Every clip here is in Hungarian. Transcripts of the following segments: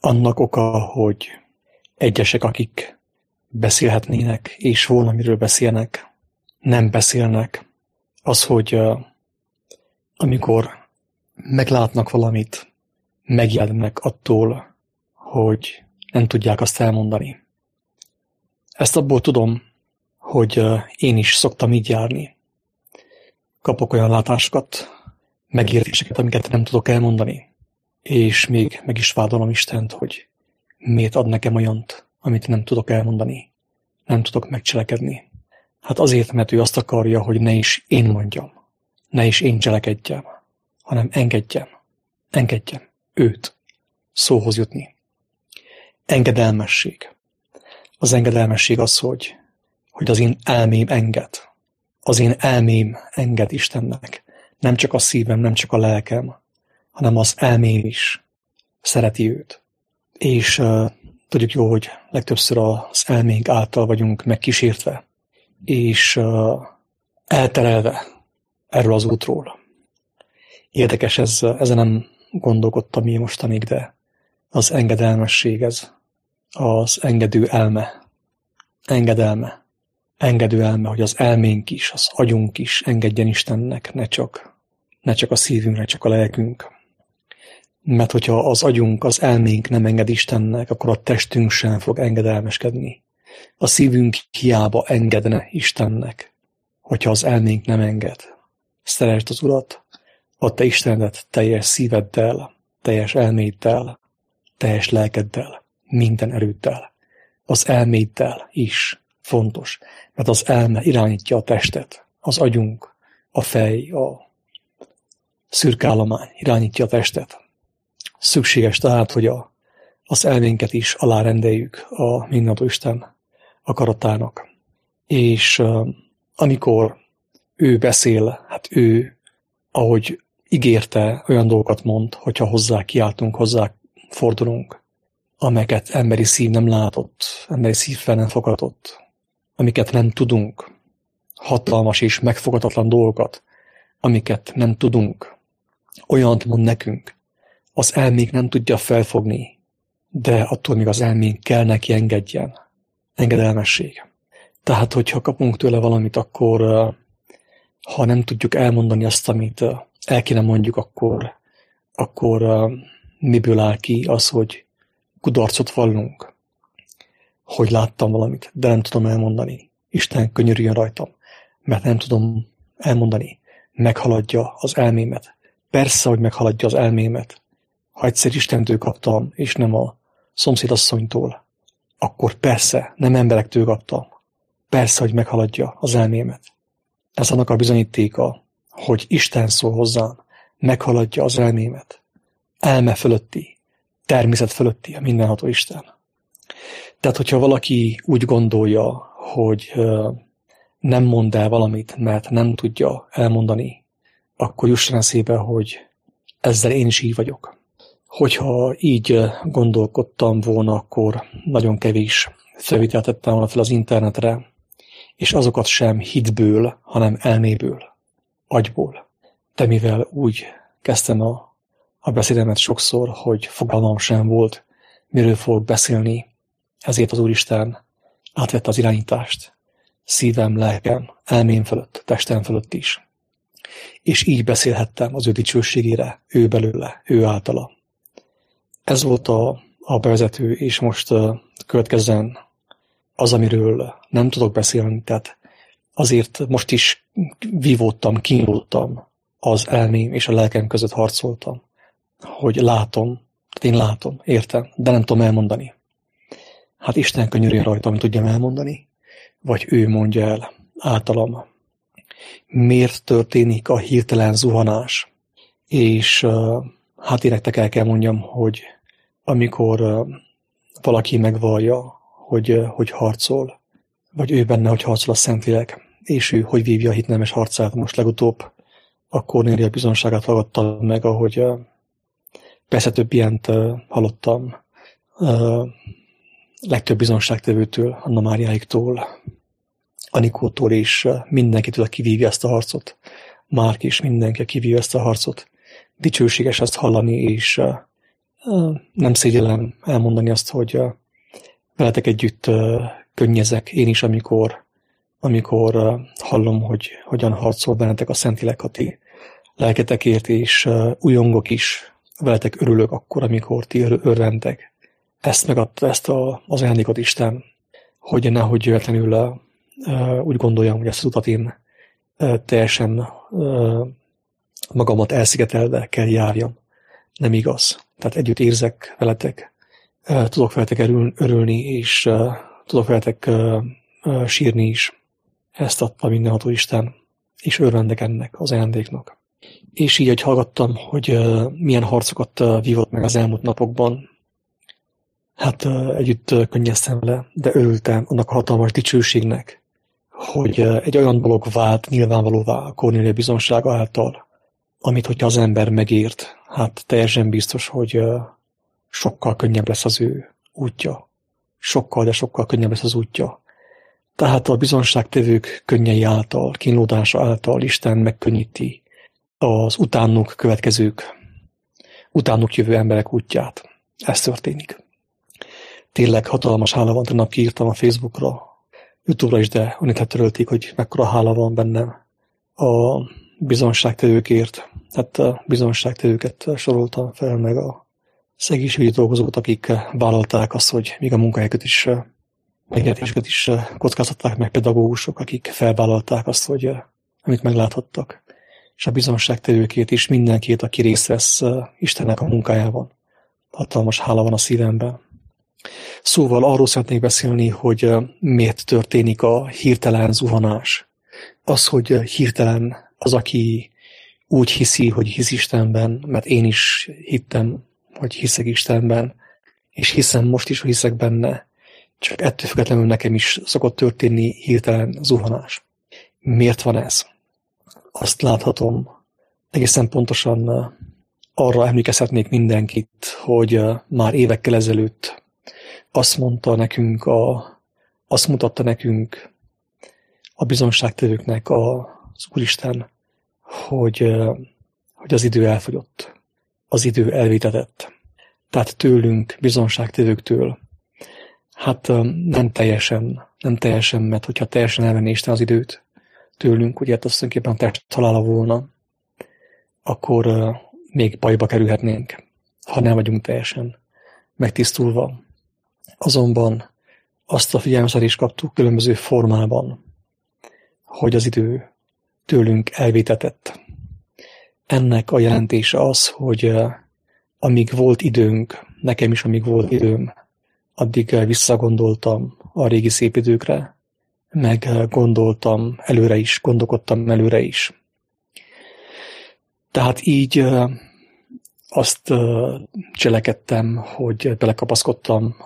Annak oka, hogy egyesek, akik beszélhetnének, és volna miről beszélnek, nem beszélnek. Az, hogy amikor meglátnak valamit, megijednek attól, hogy nem tudják azt elmondani. Ezt abból tudom, hogy én is szoktam így járni. Kapok olyan látásokat, megértéseket, amiket nem tudok elmondani, és még meg is vádolom Istent, hogy miért ad nekem olyant, amit nem tudok elmondani, nem tudok megcselekedni. Hát azért, mert ő azt akarja, hogy ne is én mondjam, ne is én cselekedjem, hanem engedjem őt szóhoz jutni. Engedelmesség. Az engedelmesség az, hogy az én elmém enged. Az én elmém enged Istennek. Nem csak a szívem, nem csak a lelkem, hanem az elmém is szereti őt. És tudjuk jó, hogy legtöbbször az elménk által vagyunk megkísértve, és elterelve erről az útról. Érdekes, ezen nem gondolkodtam én mostanig, de az engedelmesség, ez az engedő elme, hogy az elménk is, az agyunk is engedjen Istennek, ne csak a szívünk, ne csak a lelkünk. Mert hogyha az agyunk, az elménk nem enged Istennek, akkor a testünk sem fog engedelmeskedni. A szívünk hiába engedne Istennek, hogyha az elménk nem enged. Szeresd az Urat, add te Istenedet teljes szíveddel, teljes elméddel, teljes lelkeddel, minden erőddel. Az elméddel is fontos, mert az elme irányítja a testet, az agyunk, a fej, a szürkállomány irányítja a testet. Szükséges tehát, hogy az elménket is alárendeljük a mindenható Isten akaratának. És amikor ő beszél, hát ő, ahogy ígérte, olyan dolgokat mond, hogyha hozzá kiáltunk, hozzá fordulunk, amelyeket emberi szív nem látott, emberi szívvel nem fogadott, amiket nem tudunk, hatalmas és megfogadatlan dolgokat, amiket nem tudunk, olyant mond nekünk, az elménk nem tudja felfogni, de attól még az elménk kell neki engedjen. Engedelmesség. Tehát, hogyha kapunk tőle valamit, akkor ha nem tudjuk elmondani azt, amit el kéne mondjuk, akkor miből áll ki az, hogy kudarcot vallunk, hogy láttam valamit, de nem tudom elmondani. Isten könyörüljön rajtam, mert nem tudom elmondani. Meghaladja az elmémet. Persze, hogy meghaladja az elmémet. Ha egyszer Istentől kaptam, és nem a szomszédasszonytól, akkor persze, nem emberektől kaptam. Persze, hogy meghaladja az elmémet. Ez annak a bizonyítéka, hogy Isten szól hozzám, meghaladja az elmémet. Elme fölötti, természet fölötti a mindenható Isten. Tehát, hogyha valaki úgy gondolja, hogy nem mond el valamit, mert nem tudja elmondani, akkor jusson eszébe, hogy ezzel én is így vagyok. Hogyha így gondolkodtam volna, akkor nagyon kevés felvételt tettem volna fel az internetre, és azokat sem hitből, hanem elméből, agyból. De mivel úgy kezdtem a beszédemet sokszor, hogy fogalmam sem volt, miről fogok beszélni, ezért az Úristen átvette az irányítást szívem, lelkem, elmém fölött, testem fölött is. És így beszélhettem az ő dicsőségére, ő belőle, ő általa. Ez volt a bevezető, és most következzen az, amiről nem tudok beszélni, tehát azért most is vívódtam, kínlódtam, az elmém és a lelkem között harcoltam, hogy látom, én látom, értem, de nem tudom elmondani. Hát Isten könyörüljön rajtam, hogy tudjam elmondani, vagy ő mondja el általam. Miért történik a hirtelen zuhanás? És hát én nektek el kell mondjam, hogy amikor valaki megvallja, hogy harcol, vagy ő benne, hogy harcol a Szentlélek, és ő hogy vívja a hitnemes harcát most legutóbb, a Kornélia bizonságát hallgattam meg, ahogy persze több ilyent hallottam, legtöbb bizonságtevőtől, Anna Máriáiktól, Anikótól, és mindenkitől, aki vívja ezt a harcot. Márk is mindenki, aki vívja ezt a harcot. Dicsőséges ezt hallani, és Nem szégyellem elmondani azt, hogy veletek együtt könnyezek én is, amikor hallom, hogy hogyan harcol bennetek a Szentlélek a ti lelketekért, és újongok is, veletek örülök akkor, amikor ti örventek. Ezt megadta, az ajándékot Isten, hogy nehogy jövetlenül úgy gondoljam, hogy ezt az utat én teljesen magamat elszigetelve kell járjam. Nem igaz. Tehát együtt érzek veletek, tudok veletek örülni, és tudok veletek sírni is. Ezt adta mindenható Isten, és örvendek ennek az ajándéknak. És így, hogy hallgattam, hogy milyen harcokat vívott meg az elmúlt napokban, hát együtt könnyeztem le, de örültem annak a hatalmas dicsőségnek, hogy egy olyan dolog vált nyilvánvalóvá a Kornélia bizonsága által, amit, hogyha az ember megért, hát teljesen biztos, hogy sokkal könnyebb lesz az ő útja. Sokkal, de sokkal könnyebb lesz az útja. Tehát a bizonságtevők könnyei által, kínlódása által Isten megkönnyíti az utánuk következők, utánuk jövő emberek útját. Ez történik. Tényleg hatalmas hála van, tegnap kiírtam a Facebookra, YouTube-ra is, de annyit törölték, hogy mekkora hála van bennem a bizonságtevőkért. Hát a bizonságtevőket soroltam fel, meg a szegészségügyi dolgozókat, akik vállalták azt, hogy még a munkahelyüket is, megélhetésüket is kockáztatták, meg pedagógusok, akik felvállalták azt, hogy amit megláthattak. És a bizonságtevőkért is mindenkit, aki részt vesz Istennek a munkájában. Hatalmas hála van a szívemben. Szóval arról szeretnék beszélni, hogy miért történik a hirtelen zuhanás. Az, hogy hirtelen az, aki úgy hiszi, hogy hisz Istenben, mert én is hittem, hogy hiszek Istenben, és hiszem most is, hogy hiszek benne, csak ettől függetlenül nekem is szokott történni hirtelen zuhanás. Miért van ez? Azt láthatom, egészen pontosan arra emlékezhetnék mindenkit, hogy már évekkel ezelőtt azt mutatta nekünk a bizonságtevőknek az Úristen, hogy az idő elfogyott, az idő elvétetett. Tehát tőlünk, bizonságtevőktől, hát nem teljesen, mert hogyha teljesen elvenné Isten az időt tőlünk, ugye hát azt tulajdonképpen test halála volna, akkor még bajba kerülhetnénk, ha nem vagyunk teljesen megtisztulva. Azonban azt a figyelmeztetést kaptuk különböző formában, hogy az idő tőlünk elvétetett. Ennek a jelentése az, hogy amíg volt időnk, nekem is amíg volt időm, addig visszagondoltam a régi szép időkre, meg gondoltam előre is, gondolkodtam előre is. Tehát így azt cselekedtem, hogy belekapaszkodtam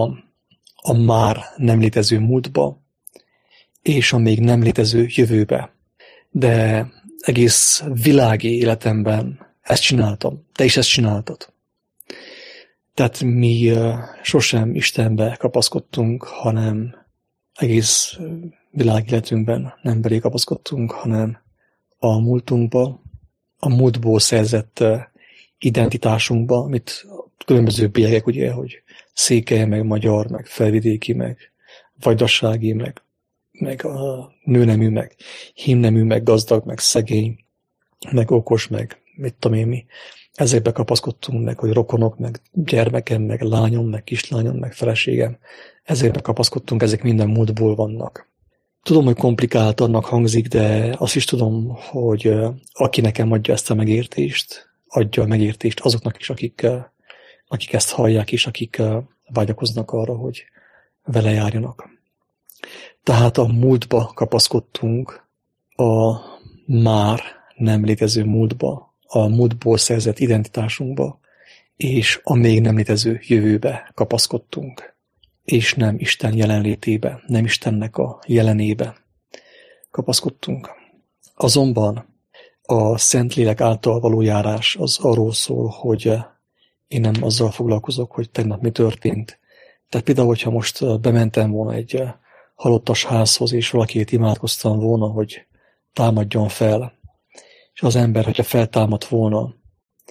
a már nem létező múltba, és a még nem létező jövőbe. De egész világi életemben ezt csináltam. Te is ezt csináltad. Tehát mi sosem Istenbe kapaszkodtunk, hanem egész világi életünkben nem belé kapaszkodtunk, hanem a múltunkba, a múltból szerzett identitásunkba, amit különböző bélyegek, ugye, hogy székely, meg magyar, meg felvidéki, meg vajdasági, meg a nőnemű, meg hímnemű, meg gazdag, meg szegény, meg okos, meg mit tudom én mi. Ezekbe kapaszkodtunk meg, hogy rokonok, meg gyermekem, meg lányom, meg kislányom, meg feleségem. Ezekbe kapaszkodtunk, ezek minden múltból vannak. Tudom, hogy komplikált annak hangzik, de azt is tudom, hogy aki nekem adja ezt a megértést, adja a megértést azoknak is, akik ezt hallják, és akik vágyakoznak arra, hogy vele járjanak. Tehát a múltba kapaszkodtunk, a már nem létező múltba, a múltból szerzett identitásunkba, és a még nem létező jövőbe kapaszkodtunk, és nem Isten jelenlétébe, nem Istennek a jelenébe kapaszkodtunk. Azonban a Szentlélek által való járás az arról szól, hogy én nem azzal foglalkozok, hogy tegnap mi történt. Tehát például, hogyha most bementem volna egy halottas házhoz, és valakit imádkoztam volna, hogy támadjon fel, és az ember, hogyha feltámadt volna,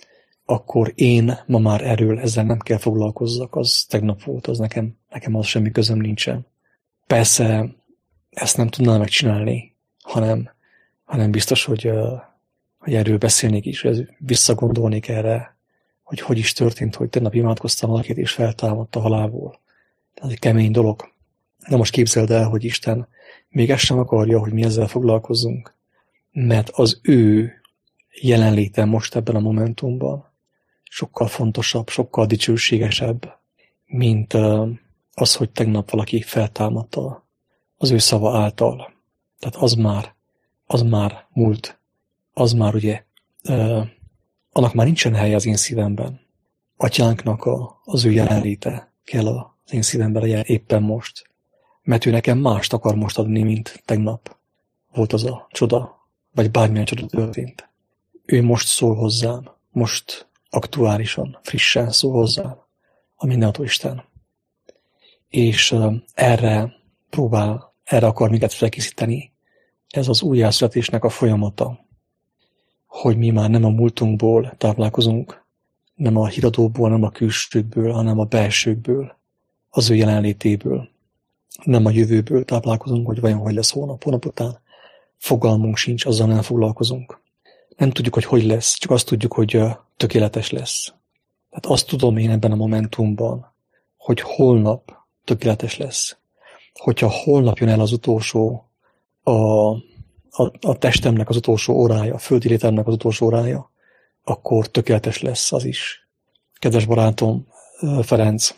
akkor én ma már ezzel nem kell foglalkozzak, az tegnap volt, az nekem az semmi közöm nincsen. Persze ezt nem tudnám megcsinálni, hanem biztos, hogy erről beszélnék is, hogy visszagondolnék erre, hogy is történt, hogy tegnap imádkoztam valakit, és feltámadt a halálból. Ez egy kemény dolog. De most képzeld el, hogy Isten még ezt sem akarja, hogy mi ezzel foglalkozzunk, mert az ő jelenléte most ebben a momentumban sokkal fontosabb, sokkal dicsőségesebb, mint az, hogy tegnap valaki feltámadt az ő szava által. Tehát az már múlt, az már ugye, annak már nincsen helye az én szívemben. Atyánknak az ő jelenléte kell az én szívemben legyen éppen most. Mert ő nekem mást akar most adni, mint tegnap volt az a csoda, vagy bármilyen csoda történt. Ő most szól hozzám, most aktuálisan, frissen szól hozzám a mindenható Isten. És erre akar minket felkészíteni. Ez az újjászületésnek a folyamata, hogy mi már nem a múltunkból táplálkozunk, nem a híradóból, nem a külsőkből, hanem a belsőkből, az ő jelenlétéből. Nem a jövőből táplálkozunk, hogy vajon hogy lesz hónap után. Fogalmunk sincs, azzal nem foglalkozunk. Nem tudjuk, hogy lesz, csak azt tudjuk, hogy tökéletes lesz. Tehát azt tudom én ebben a momentumban, hogy holnap tökéletes lesz. Hogyha holnap jön el az utolsó, a testemnek az utolsó órája, a földi létemnek az utolsó órája, akkor tökéletes lesz az is. Kedves barátom, Ferenc,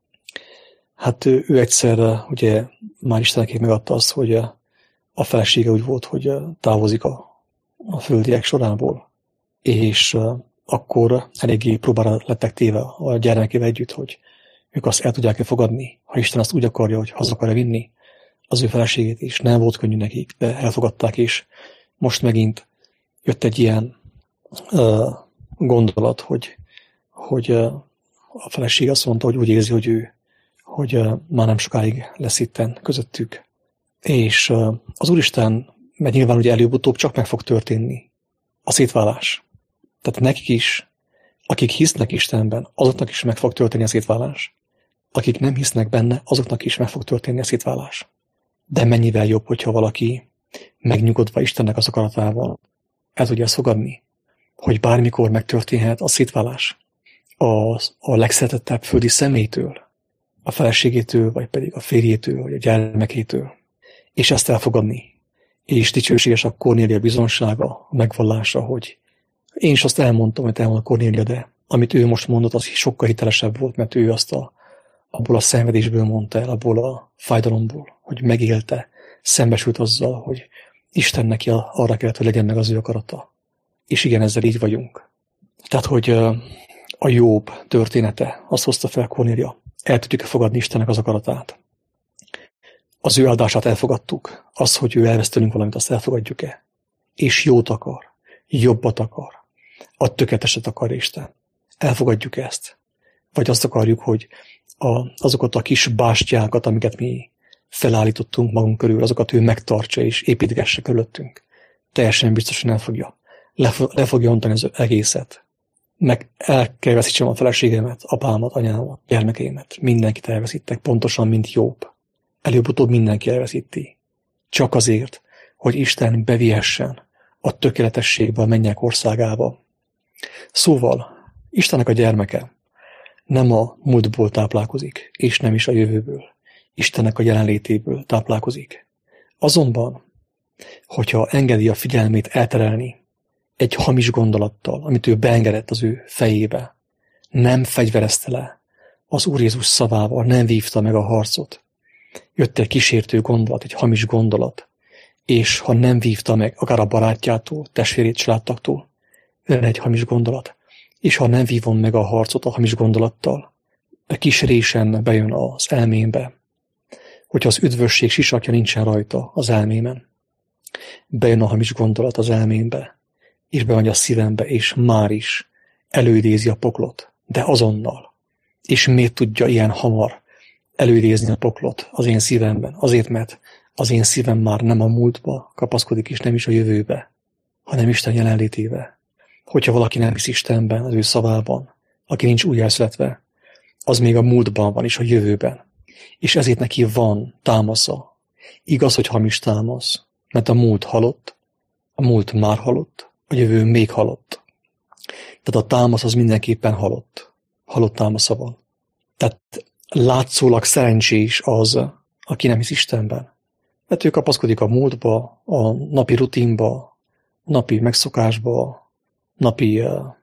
hát ő egyszer ugye már Istennek megadta azt, hogy a felesége úgy volt, hogy távozik a földiek sorából, és akkor eléggé próbára lettek téve a gyermekével együtt, hogy ők azt el tudják-e fogadni, ha Isten azt úgy akarja, hogy haza akarja vinni az ő feleségét is. Nem volt könnyű nekik, de elfogadták, és most megint jött egy ilyen gondolat, hogy a feleség azt mondta, hogy úgy érzi, hogy már nem sokáig lesz itten közöttük. És az Úristen, mert nyilván ugye előbb-utóbb csak meg fog történni a szétválás. Tehát nekik is, akik hisznek Istenben, azoknak is meg fog történni a szétválás. Akik nem hisznek benne, azoknak is meg fog történni a szétválás. De mennyivel jobb, hogyha valaki megnyugodva Istennek az akaratával el tudja ezt fogadni, hogy bármikor megtörténhet a szétválás a legszeretettebb földi személytől, a feleségétől, vagy pedig a férjétől, vagy a gyermekétől, és ezt elfogadni. És dicsőséges a Kornélia bizonsága, a megvallása, hogy én is azt elmondtam, hogy elmondta Kornélia, de amit ő most mondott, az sokkal hitelesebb volt, mert ő azt abból a szenvedésből mondta el, abból a fájdalomból, hogy megélte, szembesült azzal, hogy Isten neki arra kellett, hogy legyen meg az ő akarata. És igen, ezzel így vagyunk. Tehát, hogy a Jobb története, azt hozta fel Kornélia, el tudjuk-e fogadni Istennek az akaratát. Az ő áldását elfogadtuk, az, hogy ő elvesz tőlünk valamit, azt elfogadjuk-e. És jót akar, jobbat akar, a tökéleteset akar Isten. Elfogadjuk ezt. Vagy azt akarjuk, hogy azokat a kis bástyákat, amiket mi felállítottunk magunk körül, azokat ő megtartsa és építgesse körülöttünk. Teljesen biztos, hogy nem fogja. Le fogja ontani az egészet. Meg el kell veszítsem a feleségemet, apámat, anyámat, gyermekeimet. Mindenkit elveszítek, pontosan, mint Jobb. Előbb-utóbb mindenki elveszíti. Csak azért, hogy Isten bevihessen a tökéletességbe, a mennyek országába. Szóval, Istennek a gyermeke nem a múltból táplálkozik, és nem is a jövőből. Istennek a jelenlétéből táplálkozik. Azonban, hogyha engedi a figyelmét elterelni egy hamis gondolattal, amit ő beengedett az ő fejébe, nem fegyverezte le az Úr Jézus szavával, nem vívta meg a harcot. Jött egy kísértő gondolat, egy hamis gondolat, és ha nem vívta meg akár a barátjától, testvérét, családtaktól, jön egy hamis gondolat, és ha nem vívom meg a harcot a hamis gondolattal, a kis résen bejön az elmémbe, hogyha az üdvösség sisakja nincsen rajta az elmémen, bejön a hamis gondolat az elmémbe, és bejön a szívembe, és már is előidézi a poklot, de azonnal. És miért tudja ilyen hamar előidézni a poklot az én szívemben? Azért, mert az én szívem már nem a múltba kapaszkodik, és nem is a jövőbe, hanem Isten jelenlétébe. Hogyha valaki nem hisz Istenben, az ő szavában, aki nincs újjászületve, az még a múltban van és a jövőben. És ezért neki van támasza. Igaz, hogy hamis támasz, mert a múlt halott, a múlt már halott, a jövő még halott. Tehát a támasz az mindenképpen halott. Halott támasza van. Tehát látszólag szerencsés az, aki nem hisz Istenben. Mert ő kapaszkodik a múltba, a napi rutinba, a napi megszokásba, napi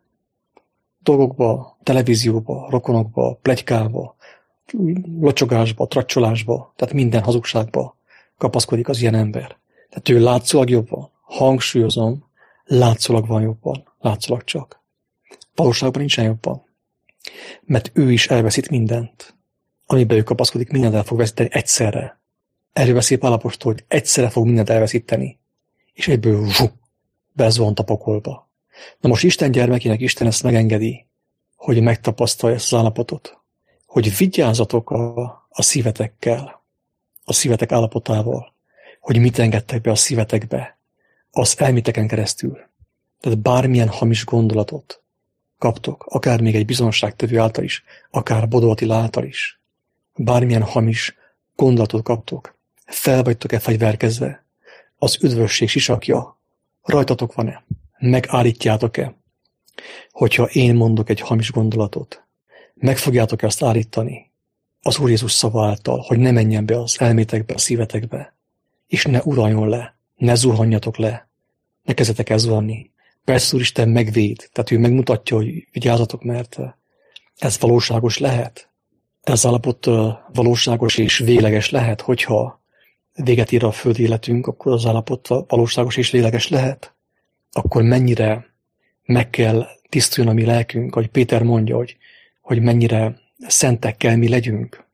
dolgokba, televízióba, rokonokba, pletykába, locsogásba, tracsolásba, tehát minden hazugságba kapaszkodik az ilyen ember. Tehát ő látszólag jobban, hangsúlyozom, látszólag van jobban, látszólag csak. Valóságban nincsen jobban. Mert ő is elveszít mindent. Amiben ő kapaszkodik, mindent el fog veszíteni egyszerre. Erről beszél Pál apostol, hogy egyszerre fog mindent elveszíteni. És egyből bezuhant a pokolba. Na most Isten gyermekének Isten ezt megengedi, hogy megtapasztalja ezt az állapotot. Hogy vigyázzatok a szívetekkel, a szívetek állapotával, hogy mit engedtek be a szívetekbe, az elméteken keresztül. Tehát bármilyen hamis gondolatot kaptok, akár még egy bizonságtevő által is, akár Bodó Attila által is, bármilyen hamis gondolatot kaptok, fel vagytok-e fegyverkezve, az üdvösség sisakja rajtatok van-e, megállítjátok-e, hogyha én mondok egy hamis gondolatot, meg fogjátok-e azt állítani az Úr Jézus szava által, hogy ne menjen be az elmétekbe, a szívetekbe, és ne uraljon le, ne zuhanjatok le, ne kezdetek el zuhanni. Persze Úristen megvéd, tehát ő megmutatja, hogy vigyázzatok, mert ez valóságos lehet. Ez állapot valóságos és végleges lehet, hogyha véget ér a földi életünk, akkor az állapot valóságos és végleges lehet. Akkor mennyire meg kell tisztuljon a mi lelkünk, ahogy Péter mondja, hogy mennyire szentek kell mi legyünk.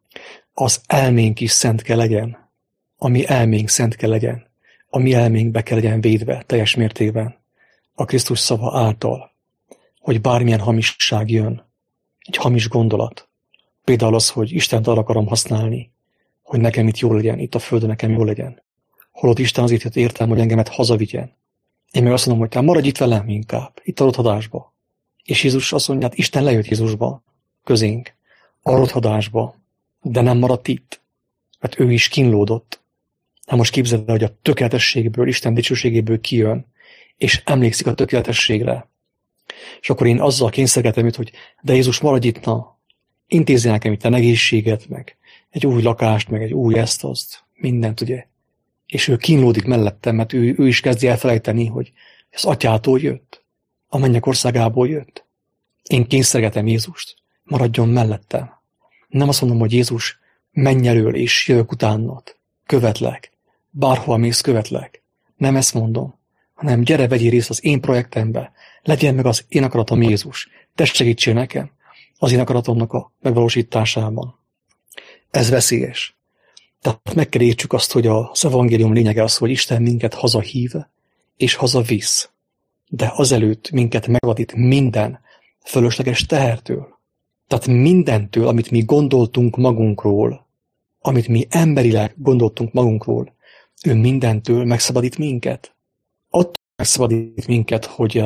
Az elménk is szent kell legyen. A mi elménk szent kell legyen. A mi elménk be kell legyen védve teljes mértékben a Krisztus szava által, hogy bármilyen hamisság jön, egy hamis gondolat. Például az, hogy Istent arra akarom használni, hogy nekem itt jó legyen, itt a földön nekem jó legyen. Holott Isten azért jött értem, hogy engemet hazavigyen. Én meg azt mondom, hogy maradj itt velem inkább, itt a rothadásba. És Jézus azt mondja, hát Isten lejött Jézusba, közénk, a rothadásba, de nem maradt itt, mert ő is kínlódott. Hát most képzeld el, hogy a tökéletességből, Isten dicsőségéből kijön, és emlékszik a tökéletességre. És akkor én azzal kényszergetem őt, hogy de Jézus, maradj itt, na, intézni nekem itt a egészséget, meg egy új lakást, meg egy új ezt-azt, mindent, ugye. És ő kínlódik mellettem, mert ő is kezdi elfelejteni, hogy az atyától jött, a mennyek országából jött. Én kényszergetem Jézust, maradjon mellettem. Nem azt mondom, hogy Jézus, menj elől, és jövök utánad, követlek, bárhol mész, követlek. Nem ezt mondom, hanem gyere, vegyél részt az én projektembe, legyen meg az én akaratom Jézus, te segítsél nekem az én akaratomnak a megvalósításában. Ez veszélyes. Tehát meg kell értsük azt, hogy az evangélium lényege az, hogy Isten minket hazahív és hazavisz. De azelőtt minket megvadít minden fölösleges tehertől. Tehát mindentől, amit mi gondoltunk magunkról, amit mi emberileg gondoltunk magunkról, ő mindentől megszabadít minket. Attól megszabadít minket, hogy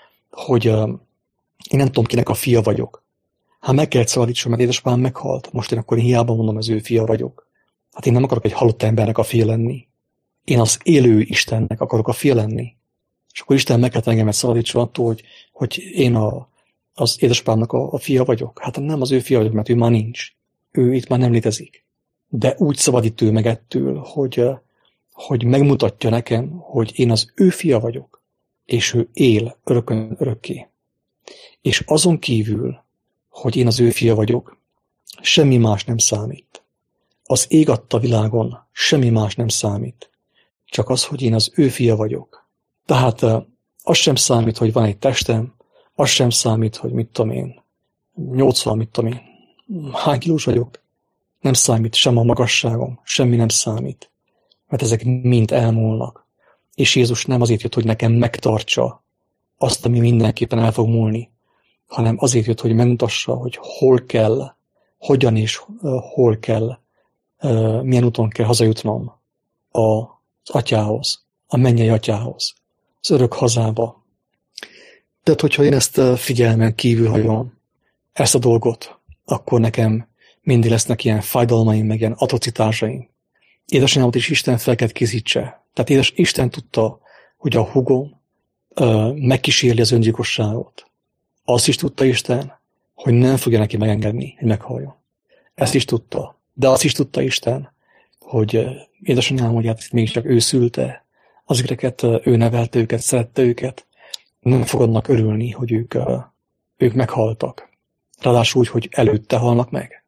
én nem tudom, kinek a fia vagyok. Hát meg kellett szabadítson, mert édesapám meghalt. Most én akkor hiába mondom, az ő fia vagyok. Hát én nem akarok egy halott embernek a fia lenni. Én az élő Istennek akarok a fia lenni. És akkor Isten meg kellett engemet szabadítson attól, hogy én az édesapámnak a fia vagyok. Hát nem az ő fia vagyok, mert ő már nincs. Ő itt már nem létezik. De úgy szabadít ő meg ettől, hogy megmutatja nekem, hogy én az ő fia vagyok, és ő él örökön örökké. És azon kívül, hogy én az ő fia vagyok, semmi más nem számít. Az ég adta világon semmi más nem számít. Csak az, hogy én az ő fia vagyok. Tehát az sem számít, hogy van egy testem, az sem számít, hogy mit tudom én, 80, hány kilós vagyok. Nem számít sem a magasságom, semmi nem számít. Mert ezek mind elmúlnak. És Jézus nem azért jött, hogy nekem megtartsa azt, ami mindenképpen el fog múlni, hanem azért jött, hogy megmutassa, hogy hol kell, hogyan és hol kell, milyen úton kell hazajutnom az atyához, a mennyei atyához, az örök hazába. Tehát, hogyha én ezt figyelmen kívül hagyom, ezt a dolgot, akkor nekem mindig lesznek ilyen fájdalmaim, meg ilyen atrocitásaim. Édesanyámat is Isten fel kellett készítse. Tehát Isten tudta, hogy a húgom megkísérli az öngyilkosságot. Azt is tudta Isten, hogy nem fogja neki megengedni, hogy meghalljon. Ezt is tudta. De azt is tudta Isten, hogy édesanyám, hogy hát mégiscsak ő szülte, az ikreket, ő nevelte őket, szerette őket, nem fogadnak örülni, hogy ők meghaltak. Ráadásul úgy, hogy előtte halnak meg.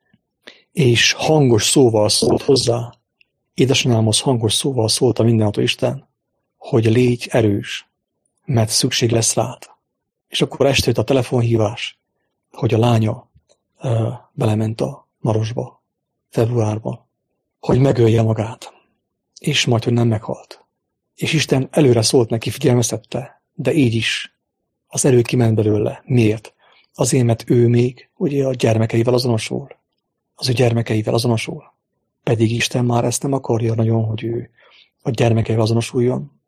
És hangos szóval szólt hozzá, édesanyámhoz hangos szóval szólt a mindenható Isten, hogy légy erős, mert szükség lesz rád. És akkor este jött a telefonhívás, hogy a lánya belement a Marosba, februárban, hogy megölje magát, és majd, hogy nem meghalt. És Isten előre szólt neki, figyelmeztette, de így is az erő kiment belőle. Miért? Azért, mert ő még ugye a gyermekeivel azonosul. Az ő gyermekeivel azonosul. Pedig Isten már ezt nem akarja nagyon, hogy ő a gyermekeivel azonosuljon.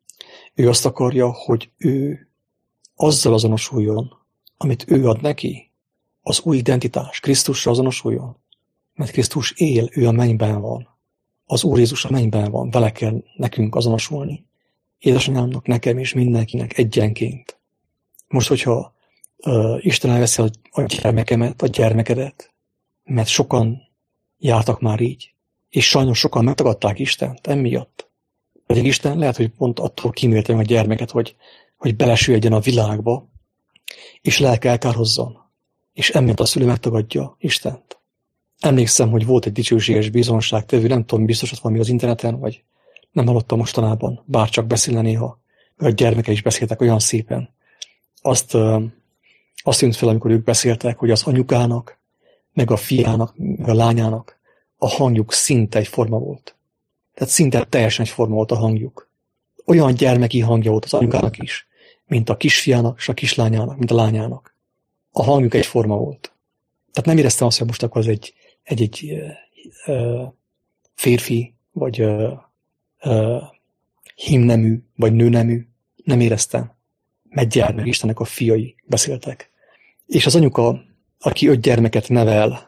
Ő azt akarja, hogy ő azzal azonosuljon, amit ő ad neki, az új identitás, Krisztusra azonosuljon. Mert Krisztus él, ő a mennyben van. Az Úr Jézus a mennyben van, vele kell nekünk azonosulni. Édesanyámnak, nekem és mindenkinek egyenként. Most, hogyha Isten elveszi a gyermekemet, a gyermekedet, mert sokan jártak már így, és sajnos sokan megtagadták Istent emiatt. Pedig Isten lehet, hogy pont attól kímélte a gyermeket, hogy belesüljen a világba, és lelke elkárhozzon, és emiatt a szülő megtagadja Istent. Emlékszem, hogy volt egy dicsőséges bizonságtevő, nem tudom, biztos ott van még az interneten, vagy nem hallottam mostanában, bár csak beszélne néha, vagy a gyermeke is beszéltek olyan szépen. Azt tűnt fel, amikor ők beszéltek, hogy az anyukának, meg a fiának, meg a lányának a hangjuk szinte egyforma volt. Tehát szinte teljesen egyforma volt a hangjuk. Olyan gyermeki hangja volt az anyukának is, mint a kisfiának, és a kislányának, mint a lányának. A hangjuk egyforma volt. Tehát nem éreztem azt, hogy most akkor az egy férfi, vagy hímnemű, vagy nőnemű. Nem éreztem. Mert gyermek, Istennek a fiai beszéltek. És az anyuka, aki 5 gyermeket nevelt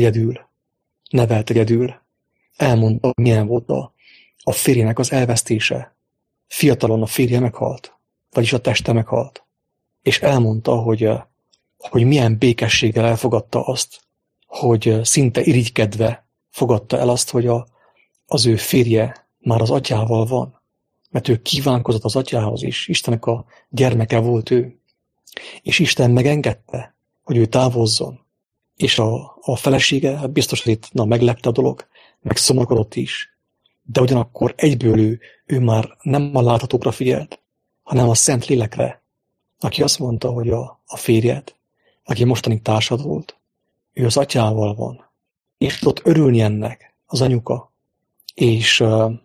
egyedül, elmondta, milyen volt a férjének az elvesztése. Fiatalon a férje meghalt, vagyis a teste meghalt. És elmondta, hogy milyen békességgel elfogadta azt, hogy szinte irigykedve fogadta el azt, hogy az ő férje már az atyával van. Mert ő kívánkozott az atyához is, Istennek a gyermeke volt ő. És Isten megengedte, hogy ő távozzon. És a felesége biztos, hogy itt meglepte a dolog, meg szomorkodott is. De ugyanakkor egyből ő már nem a láthatókra figyelt, hanem a Szent Lélekre, aki azt mondta, hogy a férjed, aki mostani társad volt, ő az atyával van. És tudott örülni ennek az anyuka. És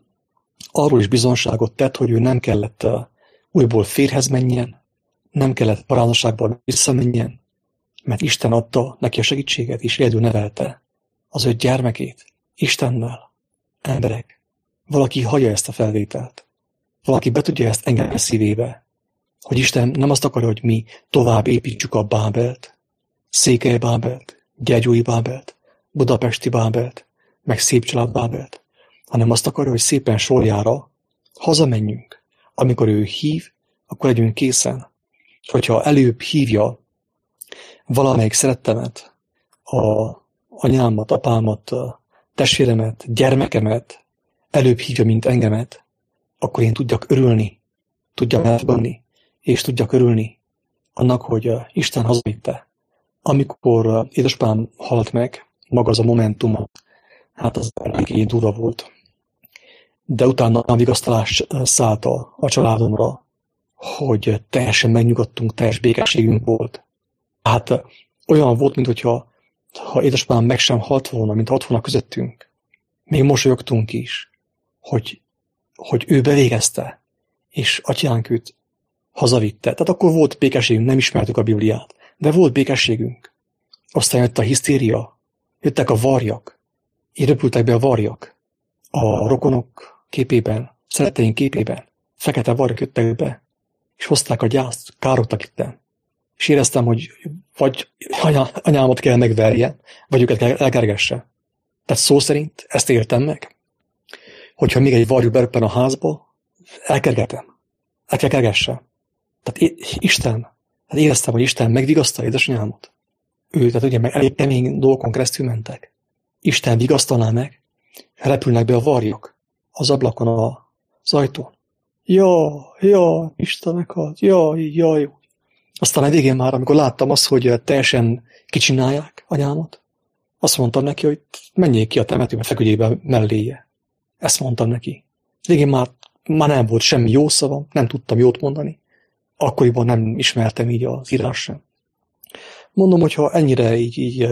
arról is bizonságot tett, hogy ő nem kellett újból férjhez menjen, nem kellett paráznaságba visszamenjen, mert Isten adta neki a segítséget, és egyedül nevelte az 5 gyermekét Istennel. Emberek, valaki hallja ezt a felvételt. Valaki be tudja ezt engedni a szívébe, hogy Isten nem azt akarja, hogy mi tovább építsük a Bábelt, Székely Bábelt, Gyergyói Bábelt, Budapesti Bábelt, meg Szép Család Bábelt, hanem azt akarja, hogy szépen sorjára hazamenjünk. Amikor ő hív, akkor legyünk készen. Hogyha előbb hívja valamelyik szerettemet, anyámat, apámat, testvéremet, gyermekemet, előbb hívja, mint engemet, akkor én tudjak örülni, tudjam elfogadni, és tudjak örülni annak, hogy Isten hazavitte. Amikor édesapám halt meg, maga az a momentum, hát az eléggé durva volt. De utána a vigasztalás szállt a családomra, hogy teljesen megnyugodtunk, teljes békességünk volt. Hát olyan volt, mintha édesapám meg sem halt volna, mint halt volna közöttünk. Még mosolyogtunk is, hogy ő bevégezte, és atyánk őt hazavitte. Tehát akkor volt békességünk, nem ismertük a Bibliát, de volt békességünk. Aztán jött a hisztéria, jöttek a varjak, így röpültek be a varjak, a rokonok képében, szeretteink képében, fekete varjak jöttek be, és hozták a gyászt, károgtak itten. És éreztem, hogy vagy anyámat kell megverjem, vagy őket kell elkergesse. Tehát szó szerint ezt értem meg. Hogyha még egy varjú beröppen a házba, elkergetem. El kell kergesse. Tehát Isten, tehát éreztem, hogy Isten megvigasztalja édesanyámat. Tehát ugye meg elég kemény dolgokon keresztül mentek. Isten vigasztalná meg, repülnek be a varjak az ablakon, az ajtón. Ja, Isten meghalt, jaj. Aztán a végén már, amikor láttam azt, hogy teljesen kicsinálják anyámat, azt mondtam neki, hogy menjék ki a temetőbe, feküdjébe melléje. Ezt mondtam neki. Végén már nem volt semmi jó szavam, nem tudtam jót mondani. Akkoriban nem ismertem így az írás sem. Mondom, hogyha ennyire így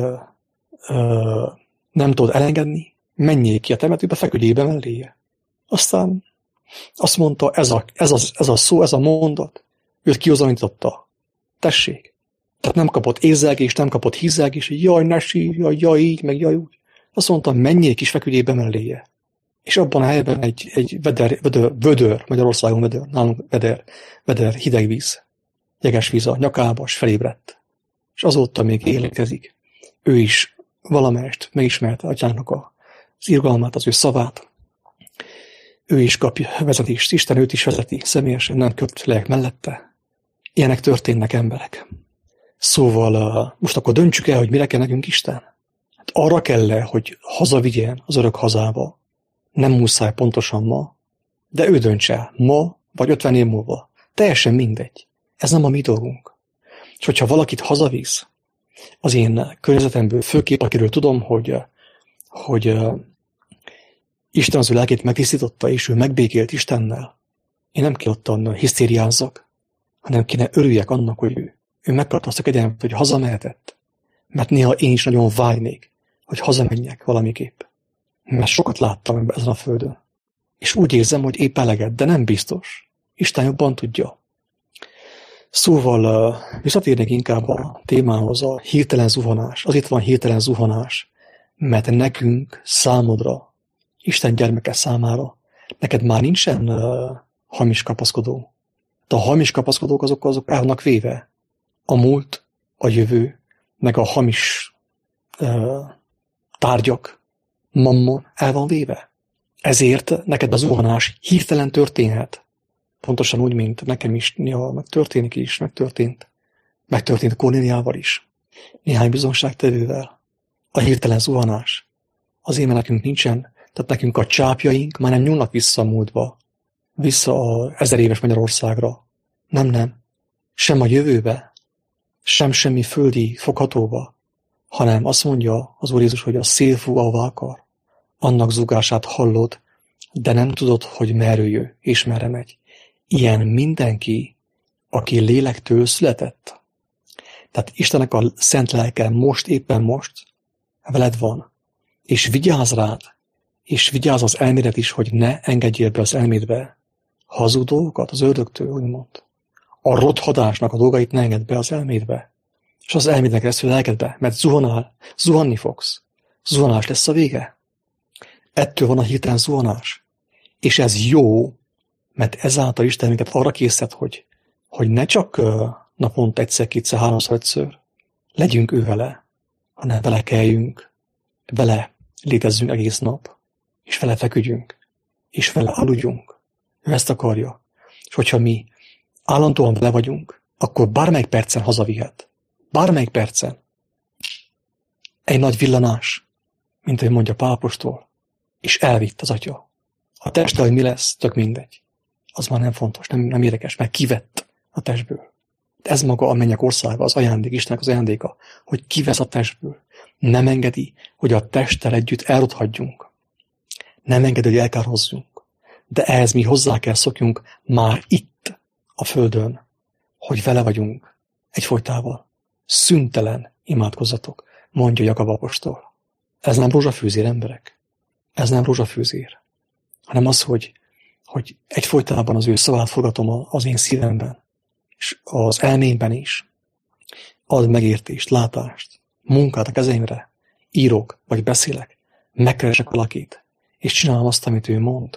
nem tudod elengedni, menjék ki a temetőbe, feküdjébe melléje. Aztán azt mondta, ez a szó, ez a mondat, őt kihozanította. Tessék. Tehát nem kapott érzelgést, nem kapott hízelgést, hogy jaj, ne sírj, jaj így, meg jaj úgy. Azt mondta, menjék is, feküdjébe melléje. És abban a helyben egy vödör, Magyarországon vödör, nálunk veder hideg víz, jeges víz a nyakába, és felébredt. És azóta még létezik. Ő is valamelyest megismerte atyának az irgalmát, az ő szavát. Ő is kapja vezetést, Isten őt is vezeti személyesen, nem kötlek mellette. Ilyenek történnek, emberek. Szóval most akkor döntsük el, hogy mire kell nekünk Isten. Hát arra kell hogy hazavigyen az örök hazába. Nem muszáj pontosan ma, de ő dönts el, ma vagy 50 év múlva. Teljesen mindegy. Ez nem a mi dolgunk. És hogyha valakit hazavisz, az én környezetemből főképp, akiről tudom, hogy Isten az ő lelkét megtisztította, és ő megbékélt Istennel, én nem kell ottan hisztériázzak, hanem kéne örüljek annak, hogy ő megkapta azt a kegyelmet, hogy hazamehetett. Mert néha én is nagyon vágynék, hogy hazamenjek valamiképp. Mert sokat láttam ezen a földön. És úgy érzem, hogy épp eleget, de nem biztos. Isten jobban tudja. Szóval visszatérnék inkább a témához, a hirtelen zuhanás. Az itt van hirtelen zuhanás, mert nekünk, számodra, Isten gyermeke számára, neked már nincsen hamis kapaszkodó. De a hamis kapaszkodók azok el vannak véve. A múlt, a jövő, meg a hamis tárgyak, mammon el van véve. Ezért neked a zuhanás hirtelen történhet. Pontosan úgy, mint nekem is, megtörtént. Megtörtént Kornéliával is. Néhány bizonságtevővel. A hirtelen zuhanás. Azért, mert nekünk nincsen, tehát nekünk a csápjaink már nem nyúlnak vissza a múltba. Vissza a 1000 éves Magyarországra. Nem. Sem a jövőbe, sem semmi földi foghatóba, hanem azt mondja az Úr Jézus, hogy a szél fúj, ahova akar. Annak zúgását hallod, de nem tudod, hogy merről jön és merre megy. Ilyen mindenki, aki lélektől született. Tehát Istennek a szent lelke éppen most veled van, és vigyáz rád, és vigyáz az elmédet is, hogy ne engedjél be az elmédbe hazug dolgokat az ördögtől, úgymond. A rothadásnak a dolgait ne engedd be az elmédbe, és az elmédnek keresztül lelkedbe, mert zuhanni fogsz. Zuhanás lesz a vége. Ettől van a hirtelen zuhanás. És ez jó, mert ezáltal Isten minket arra készít, hogy ne csak naponta egyszer, kétszer, háromszor, ötször legyünk ő vele, hanem vele kelljünk, vele létezzünk egész nap, és vele feküdjünk, és vele aludjunk. Ő ezt akarja. És hogyha mi állandóan vele vagyunk, akkor bármelyik percen hazavihet. Bármelyik percen. Egy nagy villanás, mint ahogy mondja Pál apostol, és elvitt az Atya. A teste, hogy mi lesz, tök mindegy. Az már nem fontos, nem érdekes, mert kivett a testből. De ez maga a mennyek országa, az ajándék, Istennek az ajándéka, hogy kivesz a testből. Nem engedi, hogy a testtel együtt elrothadjunk. Nem engedi, hogy elkározzunk. De ehhez mi hozzá kell szokjunk már itt, a földön, hogy vele vagyunk egyfolytával. Szüntelen imádkozzatok, mondja Jakab apostol. Ez nem rózsafűzér, emberek. Ez nem rózsafűzér. Hanem az, hogy egyfolytában az ő szavát forgatom az én szívemben, és az elmémben is. Ad megértést, látást, munkát a kezeimre, írok, vagy beszélek, megkeresek valakit, és csinálom azt, amit ő mond.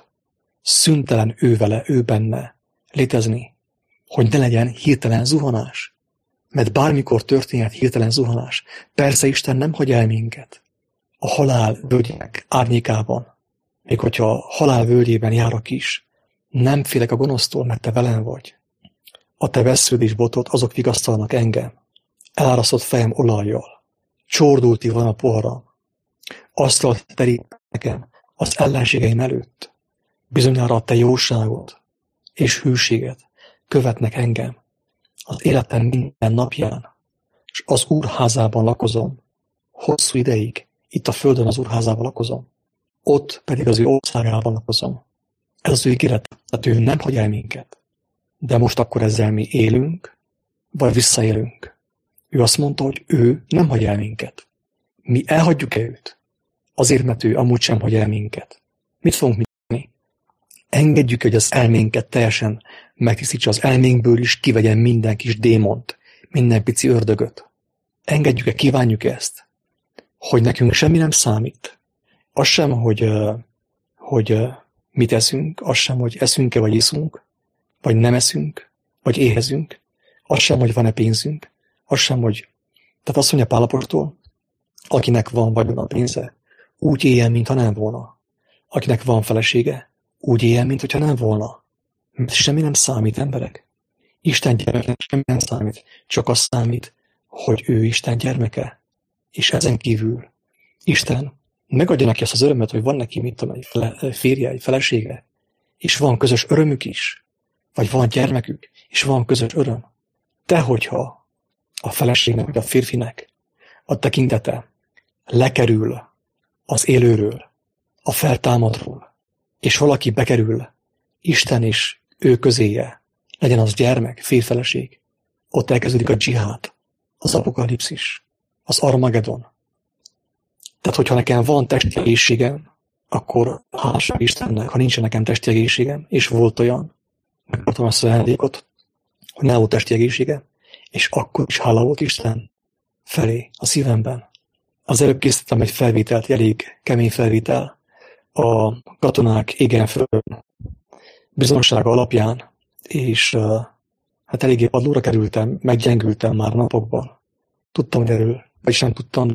Szüntelen ő vele, ő benne létezni, hogy ne legyen hirtelen zuhanás. Mert bármikor történhet hirtelen zuhanás. Persze Isten nem hagy el minket. A halál völgyének árnyékában, még hogyha a halál völgyében járok is, nem félek a gonosztól, mert te velem vagy. A te vessződ és botod, azok vigasztalnak engem. Elárasztott fejem olajjal. Csordultig van a poharam. Asztalt terít nekem az ellenségeim előtt. Bizonyára a te jóságod és hűséged követnek engem az életem minden napján, és az Úr házában lakozom. Hosszú ideig itt a földön az Úr házában lakozom. Ott pedig az ő országában lakozom. Ez az ő ígéret, tehát ő nem hagy el minket. De most akkor ezzel mi élünk, vagy visszaélünk. Ő azt mondta, hogy ő nem hagy el minket. Mi elhagyjuk-e őt? Azért, mert ő amúgy sem hagy el minket. Mit fogunk mi tenni? Engedjük, hogy az elménket teljesen megtisztítsa, az elménkből is kivegyen minden kis démont, minden pici ördögöt. Engedjük-e, kívánjuk ezt? Hogy nekünk semmi nem számít. Az sem, hogy mit eszünk, az sem, hogy eszünk-e vagy iszunk, vagy nem eszünk, vagy éhezünk, az sem, hogy van-e pénzünk, az sem, hogy... Tehát azt mondja Pál apostol, akinek van vagyona pénze, úgy éljen, mintha nem volna. Akinek van felesége, úgy éljen, mintha nem volna. Mert semmi nem számít, emberek. Isten gyermeknek semmi nem számít, csak az számít, hogy ő Isten gyermeke. És ezen kívül Isten megadja neki azt az örömet, hogy van neki, mint egy férje, egy felesége, és van közös örömük is, vagy van gyermekük, és van közös öröm. De hogyha a feleségnek, vagy a férfinek a tekintete lekerül az élőről, a feltámadról, és valaki bekerül Isten és ő közéje, legyen az gyermek, férfeleség, ott elkezdődik a dzsihád, az apokalipszis, az Armagedon. Tehát, hogyha nekem van testi egészségem, akkor hálaság Istennek, ha nincsen nekem testi egészségem, és volt olyan, megtartom ezt az ajándékot, hogy nem volt testi egészségem, és akkor is hála volt Isten felé, a szívemben. Az előbb készítettem egy felvételt, egy elég kemény felvétel a katonák égen föl bizonsága alapján, és hát eléggé padlóra kerültem, meggyengültem már napokban. Tudtam, hogy erről, vagyis nem tudtam,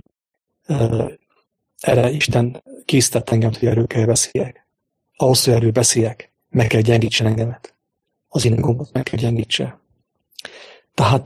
erre Isten készített engem, hogy erről kell beszéljek. Ahhoz, hogy erről beszéljek, meg kell gyengítsen engemet. Az én gombot meg kell gyengítse. Tehát,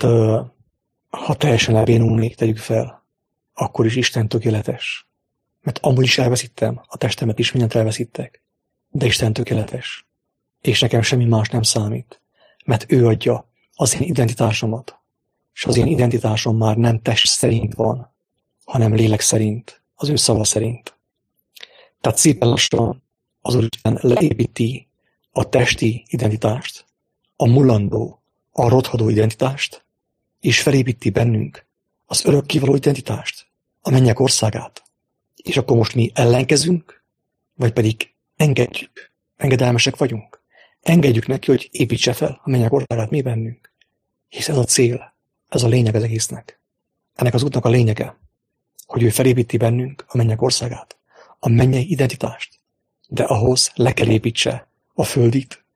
ha teljesen lebénulnék, tegyük fel, akkor is Isten tökéletes. Mert amúgy is elveszítem, a testemet is mindent elveszítek. De Isten tökéletes. És nekem semmi más nem számít. Mert ő adja az én identitásomat. És az én identitásom már nem test szerint van, hanem lélek szerint, az ő szava szerint. Tehát szépen lassan az Úristen leépíti a testi identitást, a mulandó, a rothadó identitást, és felépíti bennünk az örökkévaló identitást, a mennyek országát. És akkor most mi ellenkezünk, vagy pedig engedjük, engedelmesek vagyunk. Engedjük neki, hogy építse fel a mennyek országát mi bennünk. Hisz ez a cél, ez a lényeg az egésznek. Ennek az útnak a lényege, hogy ő felépíti bennünk a mennyek országát, a mennyei identitást, de ahhoz le kell építse a földit.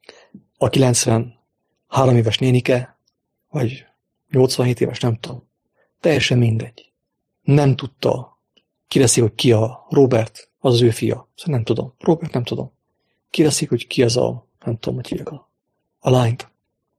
A 93 éves nénike, vagy 87 éves, nem tudom, teljesen mindegy. Nem tudta, kireszik, hogy ki a Robert, az ő fia. Szóval nem tudom. Robert nem tudom. Kireszik, hogy ki az a, nem tudom, hogy hívják a lányt.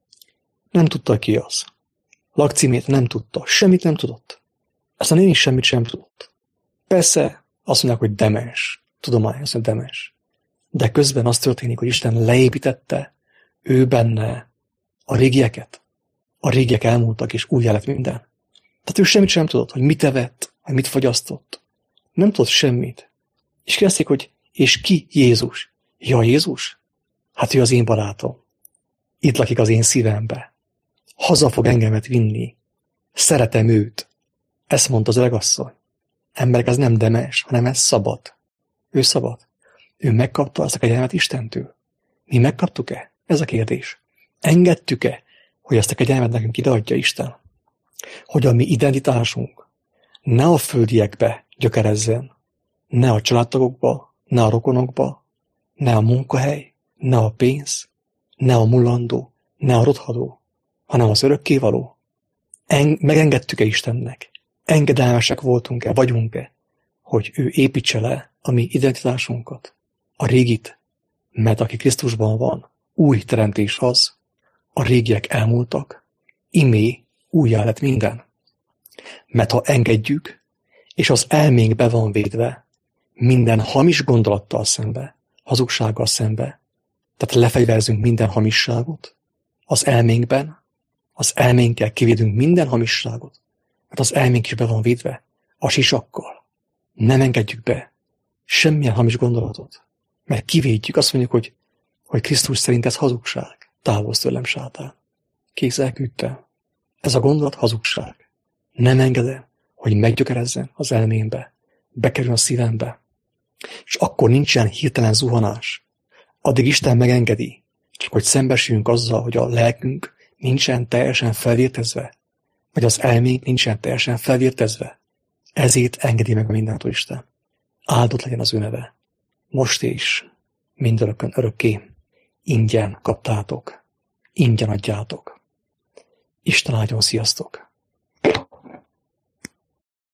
Nem tudta, ki az. Lakcímét nem tudta. Semmit nem tudott. Aztán én is semmit sem tudott. Persze azt mondják, hogy demens. Tudomány, azt mondja, demens. De közben az történik, hogy Isten leépítette ő benne a régieket. A régiek elmúltak, és újjá lett minden. Tehát ő semmit sem tudott, hogy mit evett, vagy mit fogyasztott. Nem tudott semmit. És kérdezték, hogy és ki Jézus? Ja, Jézus? Hát ő az én barátom. Itt lakik az én szívembe. Haza fog engemet vinni. Szeretem őt. Ezt mondta az öregasszony. Emberek, ez nem demens, hanem ez szabad. Ő szabad. Ő megkapta ezt a kegyelmet Istentől. Mi megkaptuk-e? Ez a kérdés. Engedtük-e, hogy ezt a kegyelmet nekünk ideadja Isten? Hogy a mi identitásunk ne a földiekbe gyökerezzen, ne a családtagokba, ne a rokonokba, ne a munkahely, ne a pénz, ne a mullandó, ne a rothadó, hanem az örökkévaló, Megengedtük-e Istennek? Engedelmesek voltunk-e, vagyunk-e, hogy ő építse le a mi identitásunkat, a régit, mert aki Krisztusban van, új teremtés az, a régiek elmúltak, imé újjá lett minden. Mert ha engedjük, és az elménk be van védve, minden hamis gondolattal szembe, hazugsággal szembe, tehát lefegyverzünk minden hamisságot, az elménkben, az elménkkel kivédünk minden hamisságot, mert az elménk is be van védve, a sisakkal. Nem engedjük be semmilyen hamis gondolatot, mert kivédjük, azt mondjuk, hogy Krisztus szerint ez hazugság. Távozz tőlem, sátán. Kész, elküldtem. Ez a gondolat hazugság. Nem engedem, hogy meggyökerezzen az elmémbe, bekerül a szívembe. És akkor nincsen hirtelen zuhanás. Addig Isten megengedi, csak hogy szembesüljünk azzal, hogy a lelkünk nincsen teljesen felvértezve, vagy az elménk nincsen teljesen felvértezve. Ezért engedi meg a mindentől Isten. Áldott legyen az ő neve. Most is, mindörökkön örökké. Ingyen kaptátok. Ingyen adjátok. Isten áldjon, sziasztok!